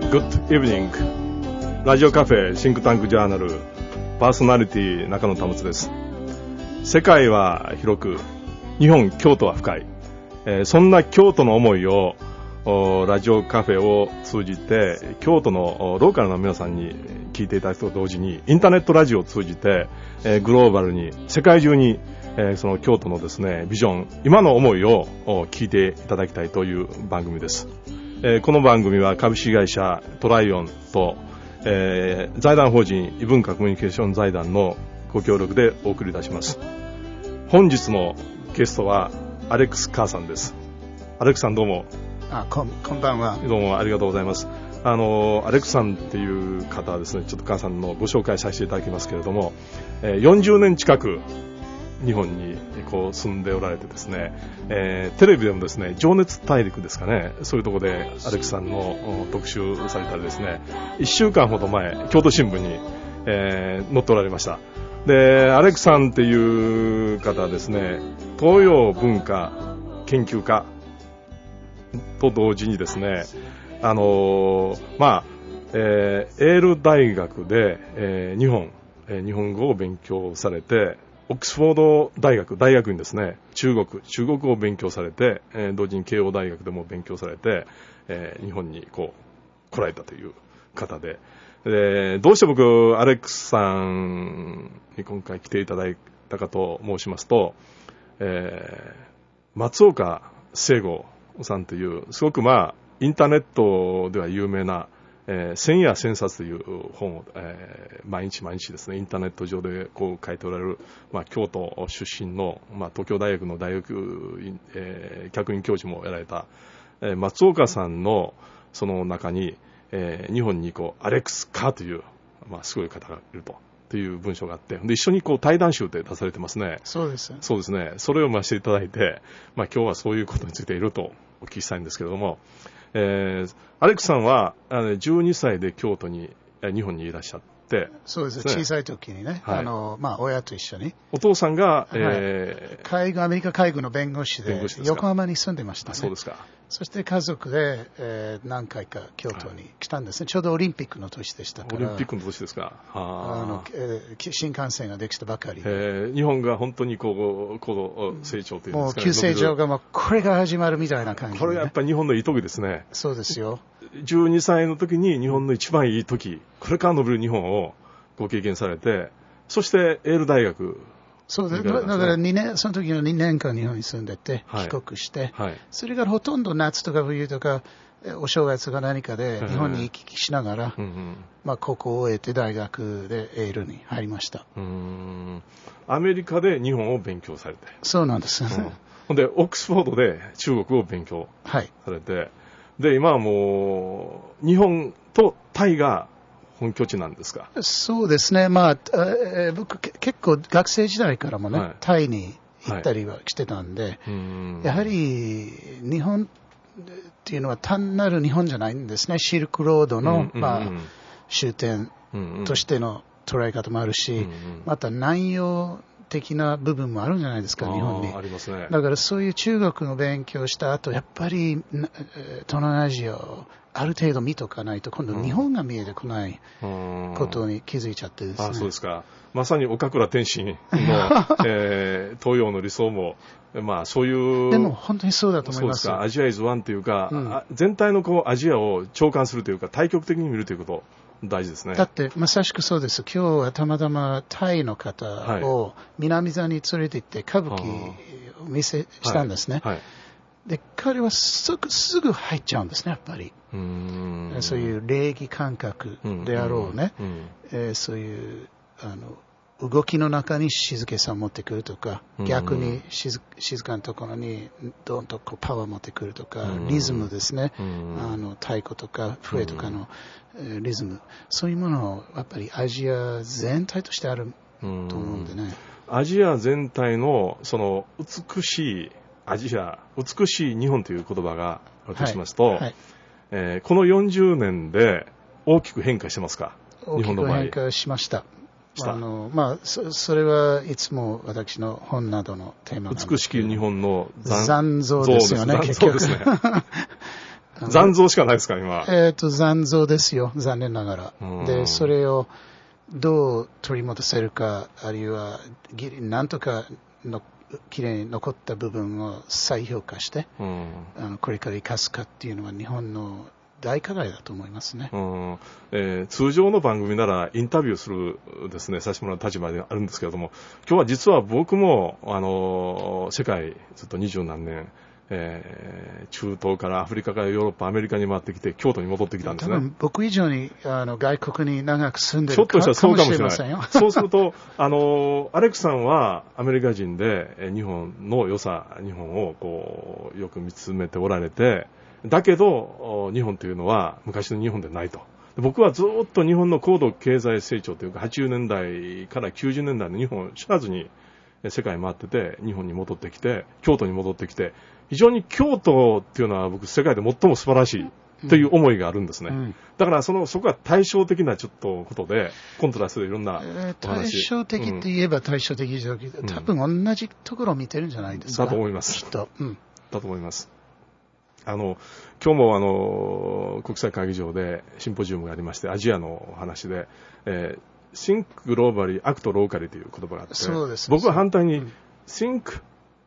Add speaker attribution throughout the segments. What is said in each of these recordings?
Speaker 1: Good evening ラジオカフェシンクタンクジャーナルパーソナリティ中野保です。世界は広く日本京都は深い、そんな京都の思いをラジオカフェを通じて京都のローカルの皆さんに聞いていただくと同時にインターネットラジオを通じてグローバルに世界中にその京都のですねビジョン今の思いを聞いていただきたいという番組です。この番組は株式会社トライオンと、財団法人異文化コミュニケーション財団のご協力でお送りいたします。本日のゲストはアレックス・カーさんです。アレックスさんどうも。
Speaker 2: こんばんは。
Speaker 1: どうもありがとうございます。アレックスさんっていう方はですね、ちょっとカーさんのご紹介させていただきますけれども、40年近く日本にこう住んでおられてですね、テレビでもですね情熱大陸ですかね、そういうところでアレックスさんの特集されたりですね、1週間ほど前京都新聞に、載っておられました。でアレックスさんっていう方はですね東洋文化研究家と同時にですねエール大学で、日本語を勉強されてオックスフォード大学にですね中国語を勉強されて、同時に慶応大学でも勉強されて、日本に来られたという方で、どうして僕アレックスさんに今回来ていただいたかと申しますと、松岡聖吾さんというすごくインターネットでは有名な千夜千冊という本を、毎日ですねインターネット上で書いておられる、京都出身の、東京大学の大学院、客員教授もやられた、松岡さんのその中に、日本にアレックス・カーという、すごい方がいるという文章があって、で一緒に対談集で出されてますね。
Speaker 2: そうですね。
Speaker 1: それを読ませていただいて、今日はそういうことについているとお聞きしたいんですけれども、アレックスさんは12歳で京都に日本にいらっしゃって、
Speaker 2: そうですね、小さい時にね、親と一緒に
Speaker 1: お父さんが、
Speaker 2: アメリカ海軍の弁護士で横浜に住んでましたね。
Speaker 1: そうですか。
Speaker 2: そして家族で、何回か京都に来たんですね。ちょうどオリンピックの年でしたから。
Speaker 1: オリンピックの年ですか。
Speaker 2: 新幹線ができたばかり
Speaker 1: で、日本が本当に高度成長というんですかね。
Speaker 2: もう急成長がこれが始まるみたいな感じで、ね。
Speaker 1: これがやっぱり日本のいい時ですね。
Speaker 2: そうですよ。
Speaker 1: 12歳の時に日本の一番いい時、これから伸びる日本をご経験されて、そしてエール大学。
Speaker 2: そうです。だからその時の2年間日本に住んでて、帰国して、それからほとんど夏とか冬とかお正月が何かで日本に行き来しながら、高校を終えて大学でエールに入りました。
Speaker 1: アメリカで日本を勉強されて。
Speaker 2: そうなんですよね。
Speaker 1: ほんでオックスフォードで中国を勉強されて、で今はもう日本とタイが本拠地なんですか？
Speaker 2: そうですね。僕結構学生時代からもね、タイに行ったりはしてたんで、やはり日本っていうのは単なる日本じゃないんですね。シルクロードの、終点としての捉え方もあるし、また南洋的な部分もあるんじゃないですか、日本に。
Speaker 1: ありますね。
Speaker 2: だからそういう中国の勉強した後、やっぱり東南アジアをある程度見とかないと今度日本が見えてこないことに気づいちゃってですね。
Speaker 1: そうですか。まさに岡倉天心の、東洋の理想も、そういう。
Speaker 2: でも本当にそうだと思います。
Speaker 1: そうですか。アジアイズワンというか、全体のアジアを長官するというか、対極的に見るということ大事ですね。
Speaker 2: だってまさしくそうです。今日はたまたまタイの方を南座に連れて行って歌舞伎を見せしたんですね。で彼はすぐ入っちゃうんですね、やっぱり。そういう礼儀感覚であろうね、そういう動きの中に静けさを持ってくるとか、逆に静かなところにドンとパワーを持ってくるとか、リズムですね、太鼓とか笛とかのリズム、そういうものをやっぱりアジア全体としてあると思うんでね。
Speaker 1: アジア全体のその美しいアジア、美しい日本という言葉があるとしますと、この40年で大きく変化してますか？
Speaker 2: 大きく変化しました。それはいつも私の本などのテーマなんですけど、
Speaker 1: 美しき日本の
Speaker 2: 残像ですよね、結局。
Speaker 1: 残像しかないですか、今。
Speaker 2: 残像ですよ、残念ながら。で、それをどう取り戻せるか、あるいは、なんとかきれいに残った部分を再評価して、これから生かすかっていうのは日本の大課題だと思いますね。
Speaker 1: 通常の番組ならインタビューするですね、させてもらう立場であるんですけれども、今日は実は僕も、世界ずっと20何年、中東からアフリカからヨーロッパ、アメリカに回ってきて、京都に戻ってきたんですね。
Speaker 2: 多分僕以上に外国に長く住んでる
Speaker 1: かもしれま
Speaker 2: せんよ。
Speaker 1: そうすると、アレックさんはアメリカ人で、日本の良さ、日本をこうよく見つめておられて、だけど、日本というのは昔の日本でないと。僕はずっと日本の高度経済成長というか、80年代から90年代の日本を知らずに世界回ってて、日本に戻ってきて、京都に戻ってきて、非常に京都っていうのは僕世界で最も素晴らしいという思いがあるんですね。だからそこは対照的なちょっとことで、コントラストでいろんなお話。
Speaker 2: 対照的って言えば対照的じゃなくて、多分同じところを見てるんじゃないですか。
Speaker 1: だと思います。
Speaker 2: きっと。
Speaker 1: だと思います。今日も国際会議場でシンポジウムがありまして、アジアのお話で、Think Globally, Act Locally という言葉があって、
Speaker 2: そうです。
Speaker 1: 僕は反対に、Think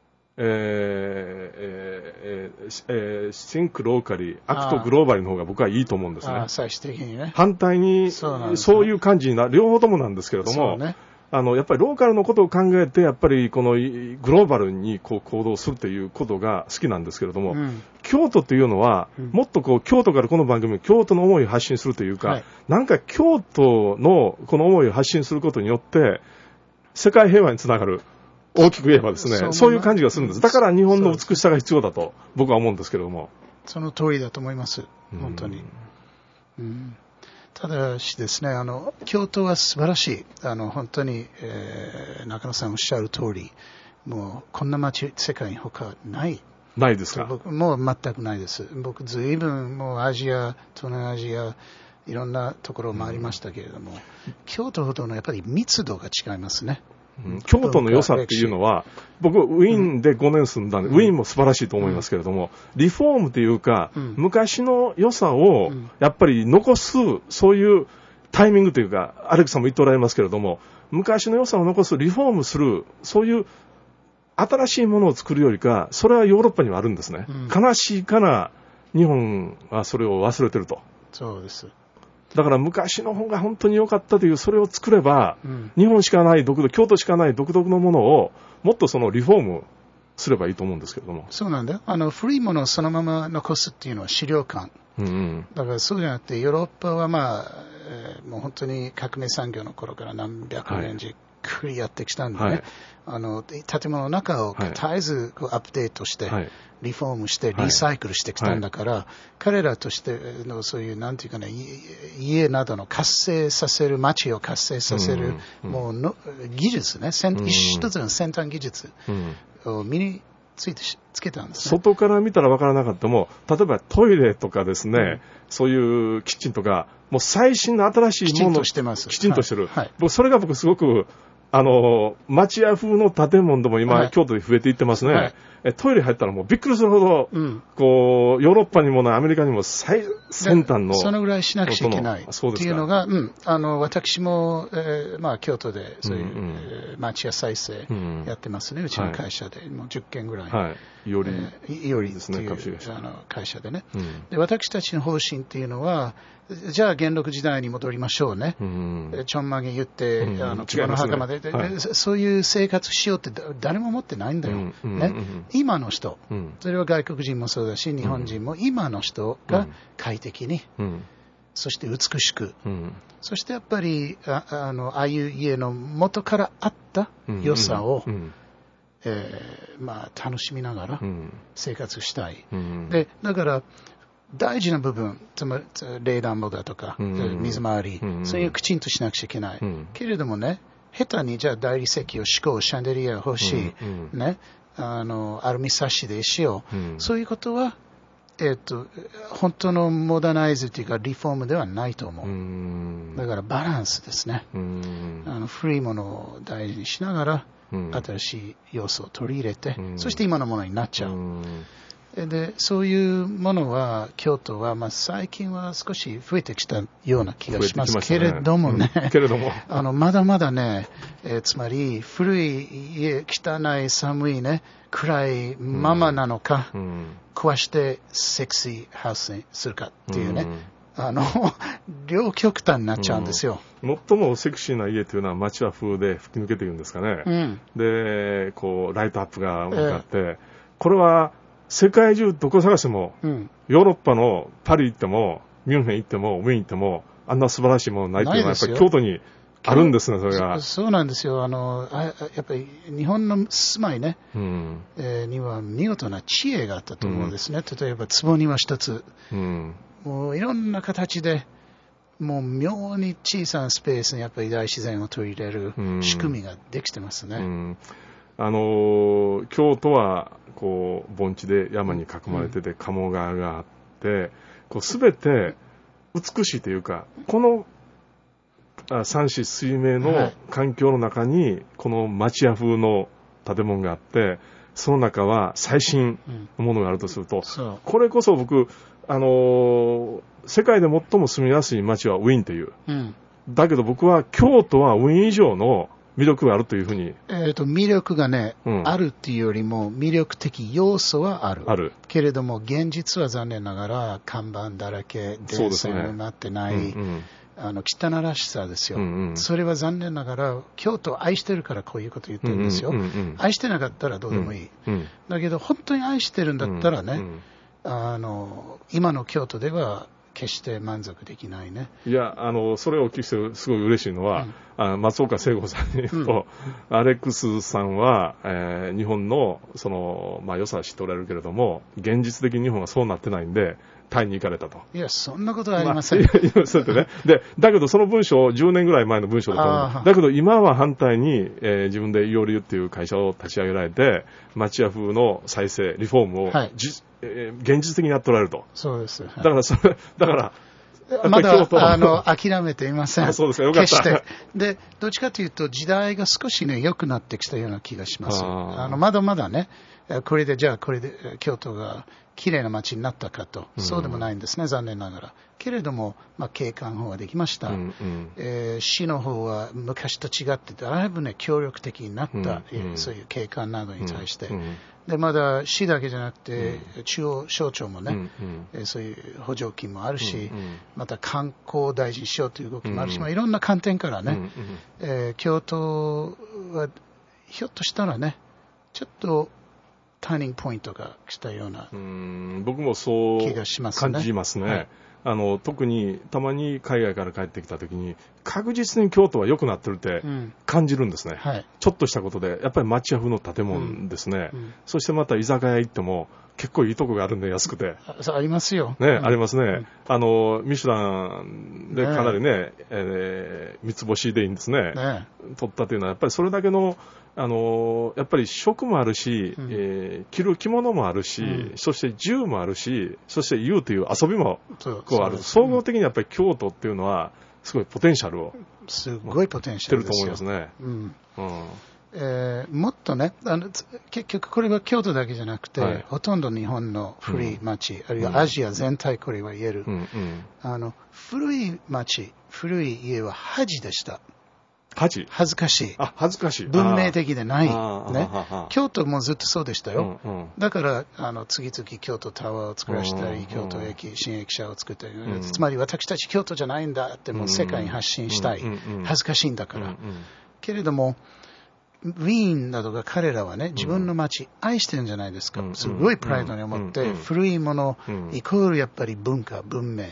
Speaker 1: Locally, Act Globally の方が僕はいいと思うんですね。
Speaker 2: 最終的にね。
Speaker 1: 反対に、そういう感じに両方ともなんですけれども、やっぱりローカルのことを考えて、やっぱりこのグローバルにこう行動するということが好きなんですけれども、京都というのは、もっとこう京都からこの番組、京都の思いを発信するというか、なんか京都のこの思いを発信することによって、世界平和につながる。大きく言えばですね、そういう感じがするんです。だから日本の美しさが必要だと僕は思うんですけれども。
Speaker 2: その通りだと思います。本当に。ただしですね、京都は素晴らしい。本当に、中野さんおっしゃる通り、もうこんな街、世界に他ない。
Speaker 1: ないですか？
Speaker 2: 僕もう全くないです。僕ずいぶんもうアジア、東南アジア、いろんなところを回りましたけれども、京都ほどのやっぱり密度が違いますね。
Speaker 1: 京都の良さっていうのは、僕、ウィーンで5年住んだんで、ウィーンも素晴らしいと思いますけれども、リフォームというか、昔の良さをやっぱり残す、そういうタイミングというか、アレックさんも言っておられますけれども、昔の良さを残す、リフォームする、そういう新しいものを作るよりか、それはヨーロッパにはあるんですね。悲しいから日本はそれを忘れてると。
Speaker 2: そうです。
Speaker 1: だから昔の方が本当に良かったという、それを作れば、日本しかない京都しかない独特のものをもっとそのリフォームすればいいと思うんですけれども。
Speaker 2: そうなんだよ。古いものをそのまま残すっていうのは資料館。だからそうじゃなくて、ヨーロッパはもう本当に革命産業の頃から何百年じっくりやってきたんでね、建物の中を絶えずアップデートして、リフォームしてリサイクルしてきたんだから、彼らとしてのそういうなんていうかね、家などの活性させる、街を活性させる、もうの技術ね、一つの先端技術を身につけたんですね。
Speaker 1: 外から見たら分からなかったも、例えばトイレとかですね、そういうキッチンとか、もう最新の新しいものを
Speaker 2: きちんとしてます。
Speaker 1: きちんとしてる。それが僕すごく町屋風の建物でも今、京都で増えていってますね。トイレ入ったらもうびっくりするほど、こう、ヨーロッパにもアメリカにも最先端の。
Speaker 2: そのぐらいしなくちゃいけない。っていうのが、私も、京都でそういう、町屋再生やってますね。うちの会社で。もう10件ぐらい。
Speaker 1: いおりですね、
Speaker 2: 会社でね。で、私たちの方針っていうのは、じゃあ元禄時代に戻りましょうね。ちょんまげ言って、着物袴で、そういう生活しようって誰も思ってないんだよ。ね。今の人、それは外国人もそうだし、日本人も今の人が快適に、そして美しく、そしてやっぱり、ああいう家の元からあった良さを、楽しみながら生活したい。で、だから、大事な部分、つまり冷暖房だとか、水回り、そういうきちんとしなくちゃいけない。けれどもね、下手にじゃあ大理石を敷こう、シャンデリア欲しい、ね、アルミサッシでしよう。そういうことは、本当のモダナイズというかリフォームではないと思う。だからバランスですね。古いものを大事にしながら、新しい要素を取り入れて、そして今のものになっちゃう。 でそういうものは京都は、最近は少し増えてきたような気がしますけれどもね、まだまだね、つまり古い家、汚い寒いね、暗いままなのか、壊してセクシーハウスにするかっていうね、両極端になっちゃうんですよ。
Speaker 1: 最もセクシーな家というのは街は風で吹き抜けているんですかね。で、こうライトアップが向かって、これは世界中どこ探しても、ヨーロッパのパリ行っても、ミュンヘン行っても、ウィーン行っても、あんな素晴らしいものないというのは、やっぱり京都にあるんですね、それが。
Speaker 2: そうなんですよ。やっぱり日本の住まいね、には見事な知恵があったと思うんですね。例えば、坪庭一つ、もういろんな形で、もう妙に小さなスペースにやっぱり大自然を取り入れる仕組みができてますね。
Speaker 1: 京都はこう盆地で山に囲まれてて、鴨川があって、こう全て美しいというか、この山水水明の環境の中にこの町屋風の建物があって、その中は最新のものがあるとすると、これこそ僕世界で最も住みやすい街はウィーンという、だけど僕は京都はウィーン以上の魅力があるというふうに。
Speaker 2: 魅力がね、あるっていうよりも魅力的要素はある。けれども現実は残念ながら看板だらけ、電線になってない、汚らしさですよ、それは残念ながら京都を愛してるからこういうこと言ってるんですよ、愛してなかったらどうでもいい、だけど本当に愛してるんだったらね、今の京都では決して満足できないね。
Speaker 1: いや、それをお聞きしてすごい嬉しいのは、松岡聖子さんに言うと、アレックスさんは、日本の良さは知っておられるけれども、現実的に日本はそうなってないんで、タイに行かれたと。
Speaker 2: いや、そんなことはありません。
Speaker 1: そうってね。で、だけどその文章、10年ぐらい前の文章だと思う。だけど今は反対に、自分でイオリュっていう会社を立ち上げられて、町屋風の再生、リフォームを、現実的にやっておられると。
Speaker 2: そうです。
Speaker 1: だから
Speaker 2: まだ諦めていません。
Speaker 1: そうですか、よかった。
Speaker 2: 決して。で、どっちかというと時代が少しね、良くなってきたような気がします。まだまだね、これで京都が綺麗な街になったかと、そうでもないんですね、残念ながら。けれども、景観法はできました。市の方は昔と違ってだいぶね、協力的になった、そういう景観などに対して。で、まだ市だけじゃなくて、中央省庁もね、そういう補助金もあるし、また観光大事にしようという動きもあるし、いろんな観点からね、京都はひょっとしたらね、ちょっとターニングポイントが来たような
Speaker 1: 僕もそう
Speaker 2: 気がしますね。
Speaker 1: 感じますね。特にたまに海外から帰ってきたときに確実に京都は良くなってるって感じるんですね、ちょっとしたことでやっぱり町屋風の建物ですね、そしてまた居酒屋行っても結構いいとこがあるんで安くて
Speaker 2: ありますよ
Speaker 1: ね、ありますね、ミシュランでかなりね、三つ星でいいんですね、取ったというのはやっぱりそれだけのやっぱり食もあるし、着る着物もあるし、そして銃もあるし、そして遊という遊びもこうある。総合的にやっぱり京都っていうのはすごいポテンシャルを
Speaker 2: すごいポテンシャルですよ。
Speaker 1: 持ってると思いますね。
Speaker 2: もっとね、結局これは京都だけじゃなくて、ほとんど日本の古い町、あるいはアジア全体これは言える。古い町、古い家は恥でした。恥ずかしい。
Speaker 1: 恥ずかしい。
Speaker 2: 文明的でない。ね。京都もずっとそうでしたよ。だから、次々京都タワーを作らせたり、京都駅、新駅舎を作ったり、つまり私たち京都じゃないんだってもう世界に発信したい。恥ずかしいんだから。けれども、ウィーンなどが彼らはね、自分の街愛してるんじゃないですか。すごいプライドに思って、古いものイコールやっぱり文化、文明、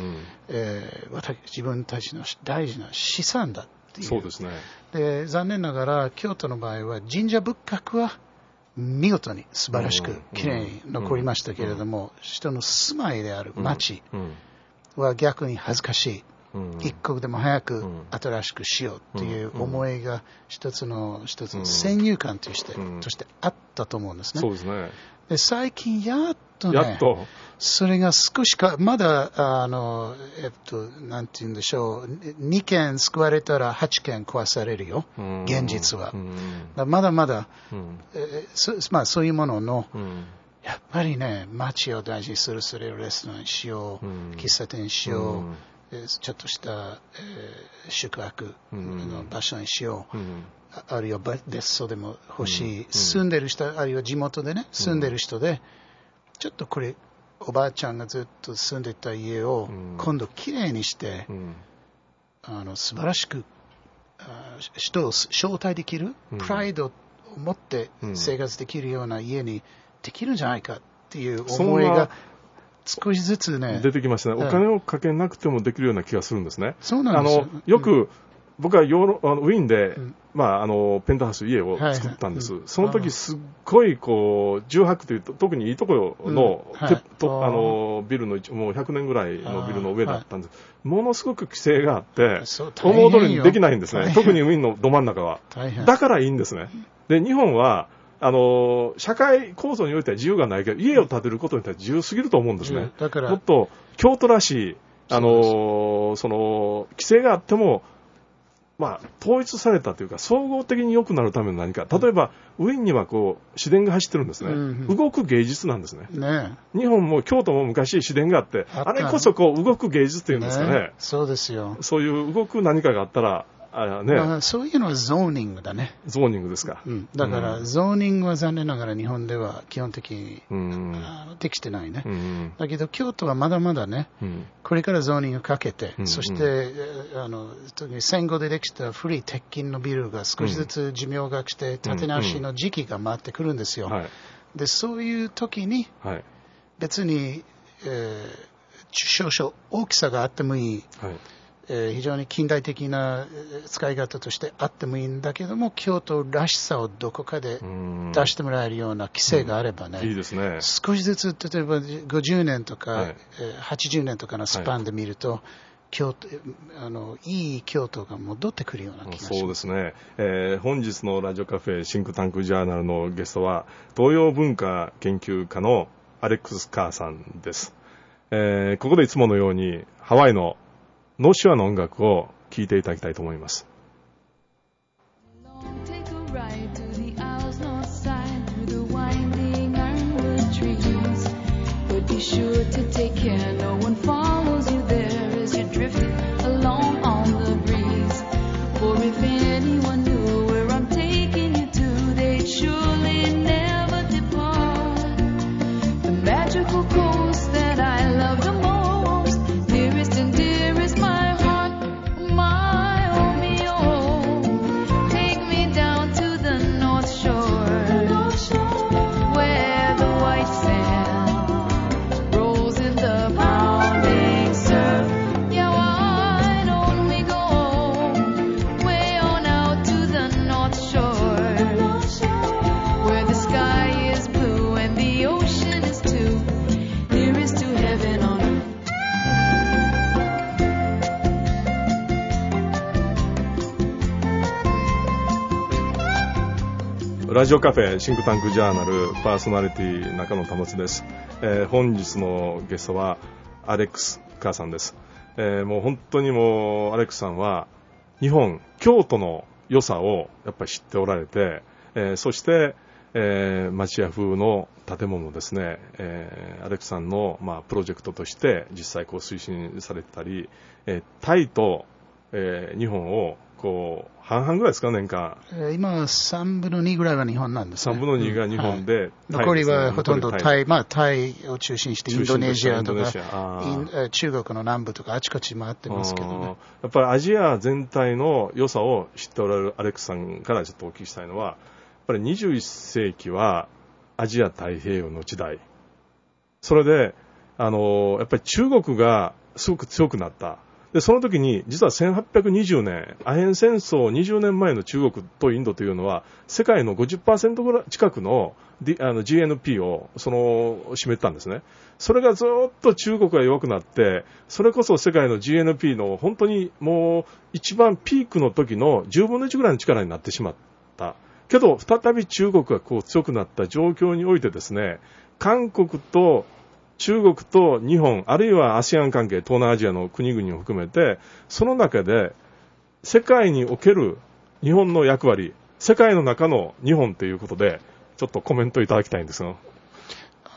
Speaker 2: 自分たちの大事な資産だ。
Speaker 1: そうですね。
Speaker 2: で、残念ながら京都の場合は神社仏閣は見事に素晴らしくきれいに残りましたけれども、人の住まいである町は逆に恥ずかしい。一刻でも早く新しくしようっていう思いが一つの先入観としてあったと思うんですね。
Speaker 1: そうですね。
Speaker 2: で、最近やっとね、それが少しまだなんて言うんでしょう、2件救われたら8件壊されるよ、現実は。まだまだ、そういうものの、 やっぱりね、街を大事にする、それをレストランにしよう、喫茶店にしよう、ちょっとした、宿泊の場所にしよう、あるいは別荘でも欲しい、住んでる人、あるいは地元でね、住んでる人で、ちょっとこれ、おばあちゃんがずっと住んでた家を今度きれいにして、素晴らしく人を招待できる、プライドを持って生活できるような家にできるんじゃないかっていう思いが少しずつね
Speaker 1: 出てきましたね。お金をかけなくてもできるような気がするんですね。
Speaker 2: そうなんですよ。
Speaker 1: よく僕はウィーンで、ペントハウス家を作ったんです。その時すっごい住泊というと特にいいところの、ビルのもう100年ぐらいのビルの上だったんです。ものすごく規制があって思う通りにできないんですね。特にウィーンのど真ん中は。だからいいんですね。で日本は社会構造においては自由がないけど家を建てることに対して自由すぎると思うんですね。だからもっと京都らしいその規制があっても統一されたというか総合的に良くなるための何か、例えばウィーンには市電が走ってるんですね、動く芸術なんですね。日本も京都も昔市電があってあれこそ動く芸術っていうんですかね。
Speaker 2: そうですよ。
Speaker 1: そういう動く何かがあったら
Speaker 2: そういうのはゾーニングだね。
Speaker 1: ゾーニングですか。
Speaker 2: だから、ゾーニングは残念ながら日本では基本的に、できてないね。だけど京都はまだまだね、これからゾーニングかけて、そして特に戦後でできた古い鉄筋のビルが少しずつ寿命が来て建て直しの時期が回ってくるんですよ。でそういう時に、別に、少々大きさがあってもいい。非常に近代的な使い方としてあってもいいんだけども、京都らしさをどこかで出してもらえるような規制があればね、
Speaker 1: いいですね。
Speaker 2: 少しずつ例えば50年とか、80年とかのスパンで見ると、京都いい京都が戻ってくるような気がします。
Speaker 1: そうですね。本日のラジオカフェシンクタンクジャーナルのゲストは東洋文化研究家のアレックス・カーさんです。ここでいつものようにハワイのノーシュアの音楽を聴いていただきたいと思います。ラジオカフェシンクタンクジャーナルパーソナリティ中野保です。本日のゲストはアレックス・カーさんです。もう本当にもうアレックスさんは日本京都の良さをやっぱり知っておられて、そして、町屋風の建物ですね、アレックスさんの、プロジェクトとして実際推進されてたり、タイと、日本を半々ぐらいですか、年間。
Speaker 2: 今は3分の2ぐらいは日本なんですね。
Speaker 1: 3分の2が日本で、
Speaker 2: 残りはほとんどタイを中心してインドネシアとか中国の南部とかあちこち回ってますけどね。
Speaker 1: やっぱりアジア全体の良さを知っておられるアレックスさんからちょっとお聞きしたいのは、やっぱり21世紀はアジア太平洋の時代。それでやっぱり中国がすごく強くなった。でその時に実は1820年アヘン戦争20年前の中国とインドというのは世界の 50% ぐらい近くの、GNP を占めてたんですね。それがずっと中国が弱くなって、それこそ世界の GNP の本当にもう一番ピークの時の10分の1ぐらいの力になってしまったけど、再び中国が強くなった状況においてですね、韓国と中国と日本、あるいは ASEAN 関係、東南アジアの国々を含めて、その中で世界における日本の役割、世界の中の日本ということで、ちょっとコメントいただきたいんですが。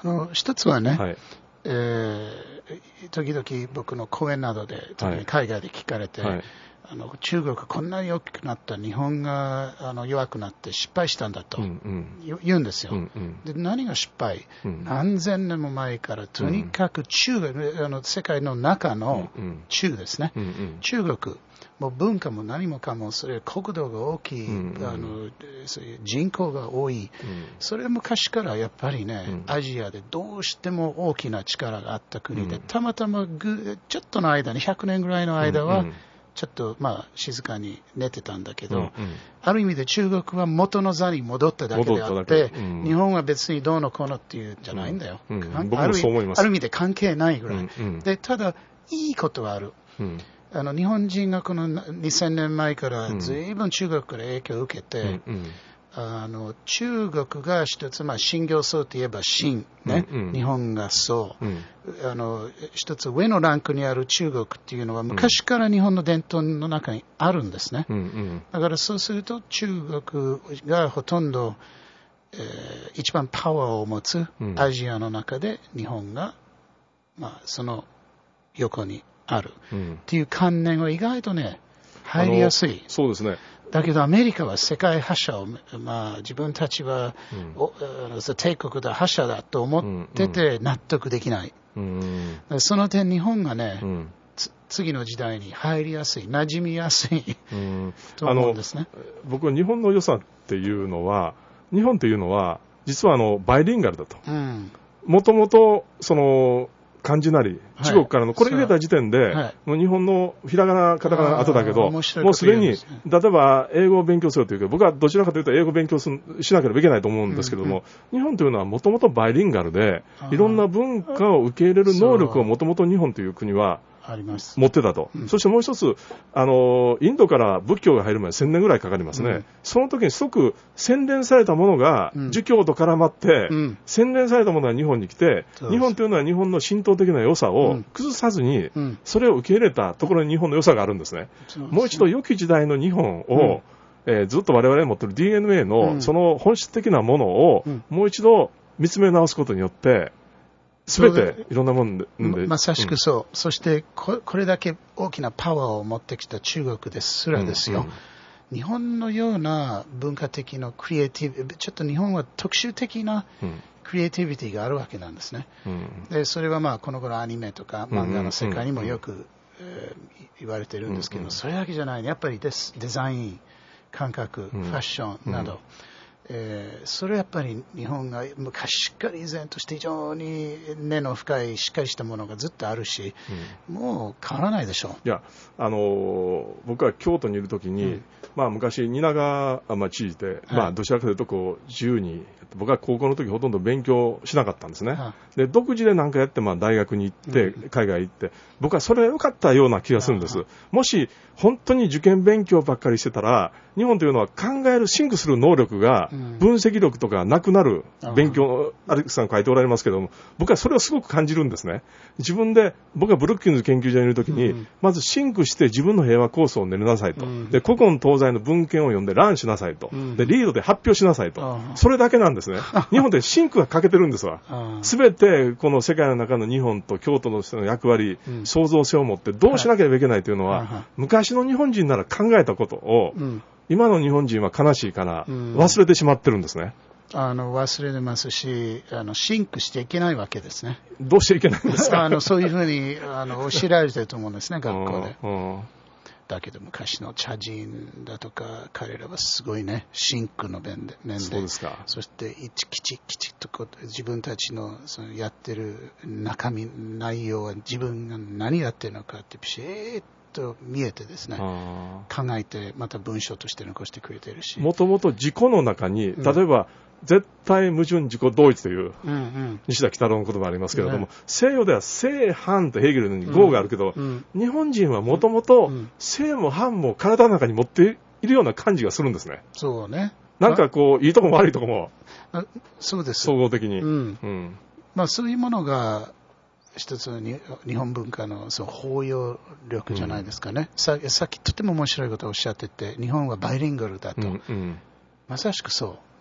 Speaker 2: 一つはね、
Speaker 1: はい、
Speaker 2: 時々僕の講演などで、特に海外で聞かれて、はい、中国こんなに大きくなった日本が弱くなって失敗したんだと言うんですよ。で何が失敗、何千年も前からとにかく中国、世界の中の中ですね、中国もう文化も何もかもそれ国土が大きい、そういう人口が多い、それは昔からやっぱりね、アジアでどうしても大きな力があった国で、たまたまちょっとの間に100年ぐらいの間は、ちょっと静かに寝てたんだけど、ある意味で中国は元の座に戻っただけであって、日本は別にどうのこうのっていうんじゃないんだよ。
Speaker 1: 僕もそう思います。
Speaker 2: ある意味で関係ないぐらい。でただいいことはある。日本人がこの2000年前から随分中国から影響を受けて、中国が一つ、新行僧といえば新、ね、日本が僧、一つ上のランクにある中国っていうのは昔から日本の伝統の中にあるんですね。だからそうすると中国がほとんど、一番パワーを持つアジアの中で日本が、その横にあるっていう観念は意外とね入りやすい。
Speaker 1: そうですね。
Speaker 2: だけどアメリカは世界覇者を、自分たちは、帝国だ覇者だと思ってて納得できない。その点日本がね、次の時代に入りやすい、馴染みやすいと思うんですね。
Speaker 1: 僕は日本の良さっていうのは、日本というのは実はバイリンガルだと。もともとその漢字なり中国からのこれ入れた時点で、もう日本のひらがなカタカナ後だけど、もうすでに例えば英語を勉強するというか、僕はどちらかというと英語を勉強しなければいけないと思うんですけども、日本というのはもともとバイリンガルで、いろんな文化を受け入れる能力をもともと日本という国は持ってたと。そしてもう一つ、インドから仏教が入るまで1000年ぐらいかかりますね。その時にすごく洗練されたものが儒教と絡まって、洗練されたものが日本に来て、日本というのは日本の神道的な良さを崩さずに、それを受け入れたところに日本の良さがあるんですね。もう一度良き時代の日本を、ずっと我々が持っている DNA のその本質的なものをもう一度見つめ直すことによって、すべていろんなもので、
Speaker 2: まさしくそう。そしてこれだけ大きなパワーを持ってきた中国ですらですよ。日本のような文化的なクリエイティブ、ちょっと日本は特殊的なクリエイティビティがあるわけなんですね。でそれはこの頃アニメとか漫画の世界にもよく言われてるんですけど、それだけじゃないね。やっぱりデザイン、感覚、ファッションなど。それはやっぱり日本が昔から依然として非常に根の深いしっかりしたものがずっとあるし、もう変わらないでしょう。
Speaker 1: いや、僕は京都にいるときに、昔蜷川知事で、どちらかというとこう自由に、僕は高校の時ほとんど勉強しなかったんですね。で独自で何かやって大学に行って、海外行って、僕はそれが良かったような気がするんです。もし本当に受験勉強ばっかりしてたら、日本というのは考えるシンクする能力が、分析力とかなくなる勉強、アレックスさん書いておられますけども、僕はそれをすごく感じるんですね。自分で、僕はブルッキンズ研究所にいるときに、まずシンクして自分の平和構想を練りなさいと。で、古今東西の文献を読んで覧しなさいと。で、リードで発表しなさいと。それだけなんですね。日本でシンクが欠けてるんですわ。すべてこの世界の中の日本と京都の人の役割、創造性を持ってどうしなければいけないというのは、昔の日本人なら考えたことを、今の日本人は悲しいから忘れてしまってるんですね。
Speaker 2: 忘れてますし、シンクしていけないわけですね。
Speaker 1: どうしていけないんですか？
Speaker 2: そういうふうに教えられてると思うんですね、学校で。だけど昔の茶人だとか彼らはすごいね、シンクの面で、
Speaker 1: そうですか。
Speaker 2: そしてきちっと自分たちのそのやってる中身、内容は自分が何やってるのかってピシッと見えてですね、考えてまた文章として残してくれてるし、
Speaker 1: もともと自己の中に、例えば、絶対矛盾自己同一という、西田喜太郎の言葉がありますけれども、西洋では正反とヘーゲルのように合があるけど、日本人はもともと正も反も体の中に持っているような感じがするんですね。
Speaker 2: そうね。
Speaker 1: なんかこういいとこも悪いとこも、
Speaker 2: そうです。
Speaker 1: 総合的に。
Speaker 2: そういうものが一つの日本文化の包容力じゃないですかね。さっきとても面白いことをおっしゃってて、日本はバイリンガルだと。まさしくそう。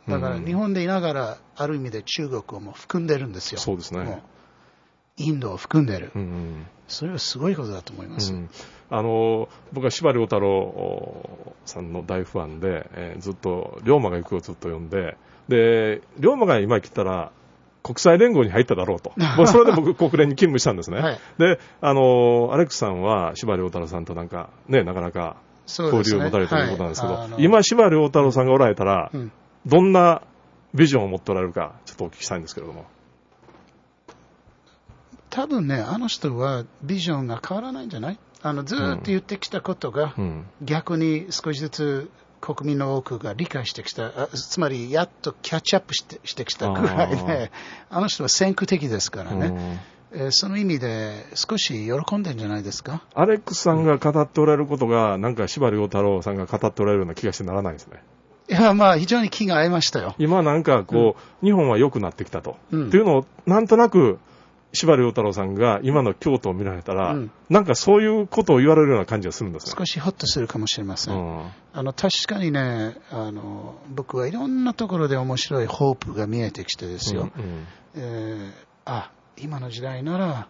Speaker 2: だから日本でいながら、ある意味で中国をもう含んでるんですよ。
Speaker 1: そうですね。
Speaker 2: もうインドを含んでる。
Speaker 1: うん、
Speaker 2: それはすごいことだと思います。
Speaker 1: うん、僕は司馬遼太郎さんの大ファンで、ずっと龍馬が行くをずっと読んで、で、龍馬が今来たら、国際連合に入っただろうと。もうそれで僕、国連に勤務したんですね。はい、で、アレックスさんは司馬遼太郎さんとなんか、ね、なかなか交流を持たれていることなんですけど、はい、今、司馬遼太郎さんがおられたら、どんなビジョンを持っておられるか、ちょっとお聞きしたいんですけれども。
Speaker 2: 多分ね、あの人はビジョンが変わらないんじゃない？ずっと言ってきたことが、逆に少しずつ国民の多くが理解してきた、つまりやっとキャッチアップしてきたぐらいで、あの人は先駆的ですからね。その意味で少し喜んでるんじゃないですか。
Speaker 1: アレックスさんが語っておられることが、なんか司馬遼太郎さんが語っておられるような気がしてならないですね。
Speaker 2: いや、まあ非常に気が合いましたよ。
Speaker 1: 今なんかこう、日本は良くなってきたと。っていうのをなんとなく司馬遼太郎さんが今の京都を見られたら、なんかそういうことを言われるような感じがするんですね。
Speaker 2: 少しホッとするかもしれません。確かにね、僕はいろんなところで面白いホープが見えてきてですよ。今の時代なら、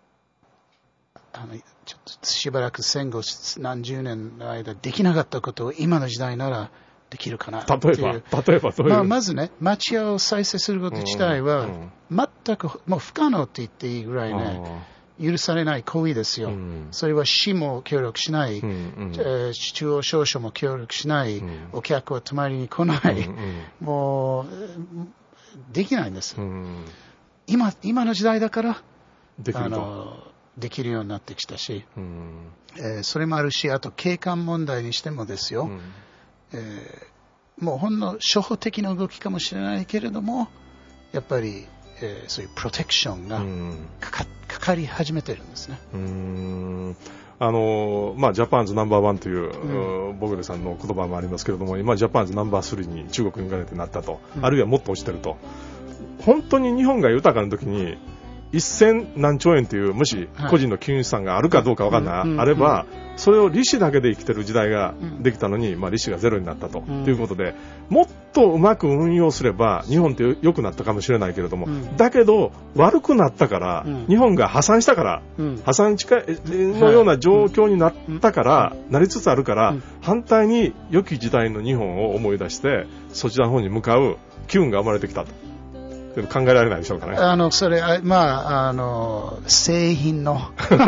Speaker 2: ちょっとしばらく戦後何十年の間できなかったことを今の時代ならできるかなっていう。例えばどういう、まずね、町屋を再生すること自体は、全くもう不可能って言っていいぐらいね、許されない行為ですよ。それは市も協力しない、中央省庁も協力しない、お客は泊まりに来ない、もうできないんです。今の時代だからできるようになってきたし、それもあるし、あと景観問題にしてもですよ。もうほんの初歩的な動きかもしれないけれども、やっぱり、そういうプロテクションがかかり始めてるんですね。
Speaker 1: ジャパンズナンバーワンという、ボグレさんの言葉もありますけれども、今ジャパンズナンバー3に中国に行かれてなったと、あるいはもっと落ちてると。本当に日本が豊かな時に1000何兆円というもし個人の金融資産があるかどうか分からない、あればそれを利子だけで生きてる時代ができたのに、利子がゼロになったと、いうことで、もっとうまく運用すれば日本って良くなったかもしれないけれども、だけど悪くなったから、日本が破産したから、破産のような状況になったから、なりつつあるから、反対に良き時代の日本を思い出してそちらの方に向かう機運が生まれてきたと。考えられないでしょうかね。
Speaker 2: それ、製品の、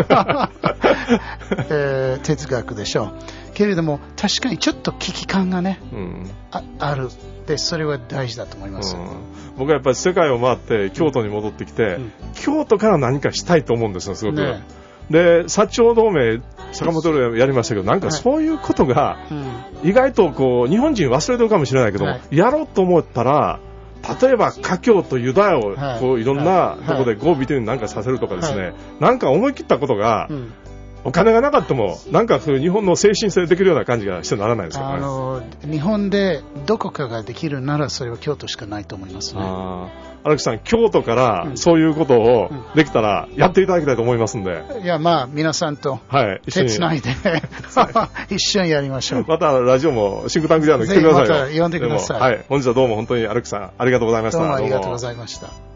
Speaker 2: 哲学でしょう。けれども、確かにちょっと危機感がね、ある。で、それは大事だと思います。
Speaker 1: 僕はやっぱり世界を回って京都に戻ってきて、京都から何かしたいと思うんですよ、すごく。で、薩長同盟、坂本龍やりましたけど、なんかそういうことが、意外とこう、日本人忘れてるかもしれないけども、やろうと思ったら、例えば華僑とユダヤをこういろんなところで合美点なんかさせるとかですね、なんか思い切ったことが、お金がなかってもなんかそういう日本の精神性でできるような感じがしてならないですかね。
Speaker 2: 日本でどこかができるならそれは京都しかないと思いますね。
Speaker 1: アレックさん、京都からそういうことをできたらやっていただきたいと思いますんで、
Speaker 2: いや、皆さんと手つないで、一緒にやりましょう。
Speaker 1: またラジオもシンクタンクジャーナル来てくださいよ。
Speaker 2: また呼んでください。
Speaker 1: 本日はどうも本当にアレックさんありがとうございました。
Speaker 2: どうもありがとうございました。